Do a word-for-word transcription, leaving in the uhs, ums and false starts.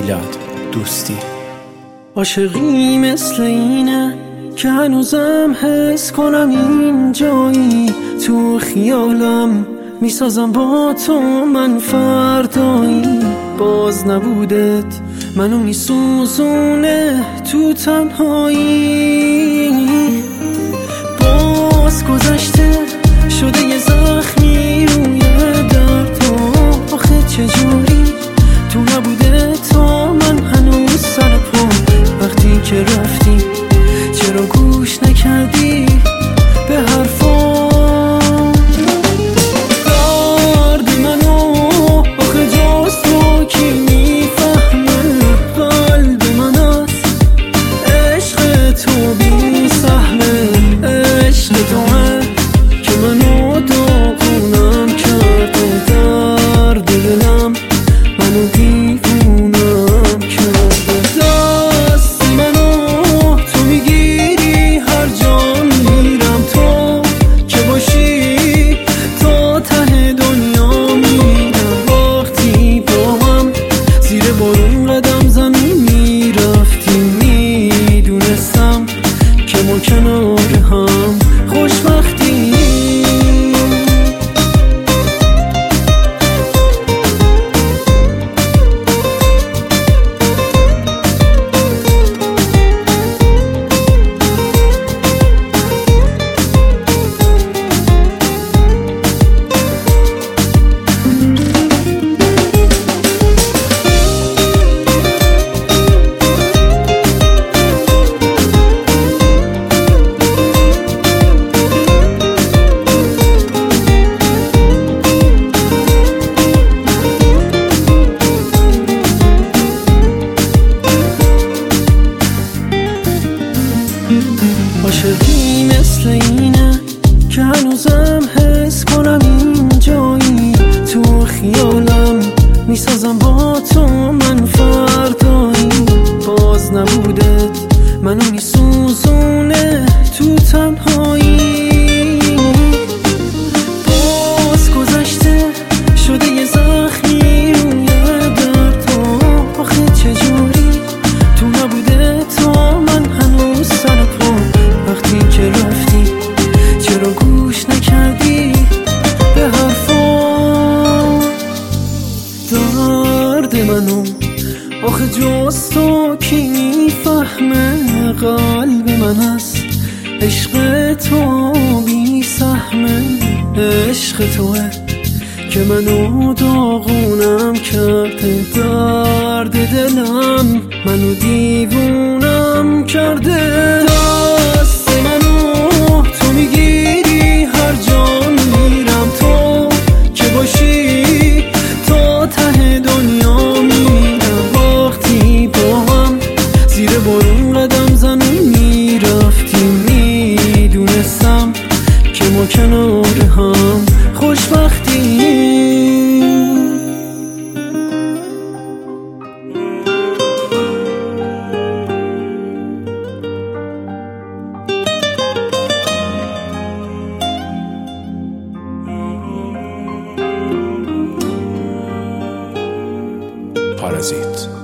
میلاد دوستی. عاشقی مثل اینه که هنوزم حس کنم این جایی تو خیالم میسازم با تو من فردایی. باز نبودت منو میسوزونه تو تنهایی. باز گذشته شده یه زخمی روی درد و آخه چجوری تو نبوده تا من هنوز سر پا. وقتی که رفتی چرا گوش نکردی به حرفام؟ درد منو آخه جز تو کی میفهمه؟ قلب من از عشق تو بی سهمه. عشق توه که منو داغونم کرده، درد دلم منو دیوونم کرده. دست منو تو میگیری هر جا میرم، تو که باشی تا ته دنیا میرم. وقتی با هم زیر بارون قدم زمین میرفتیم میدونستم که ما کنار هم خوشبختیم. عاشقی مثل اینه که هنوزم حس کنم این جایی تو خیالم میسازم با تو من فردایی. باز نبودت منو میسوزونه تو تنهایی. باز گذشته شده یه زخمی روی درد و آخه چجوری تو نبوده تا من هنوز سر پا. وقتی که رفتی چرا گوش نکردی به حرفام؟ درد منو آخه جز تو کی میفهمه؟ قلب من از عشق تو بی سهمه. عشق توه که منو داغونم کرده، درد دلم منو دیوونم کرده. دست منو تو میگیری هر جا میرم، تو که باشی تا ته دنیا میرم. وقتی با هم زیر بارون قدم زمین میرفتیم میدونستم که ما کنار هم خوشبختیم. پارازیت.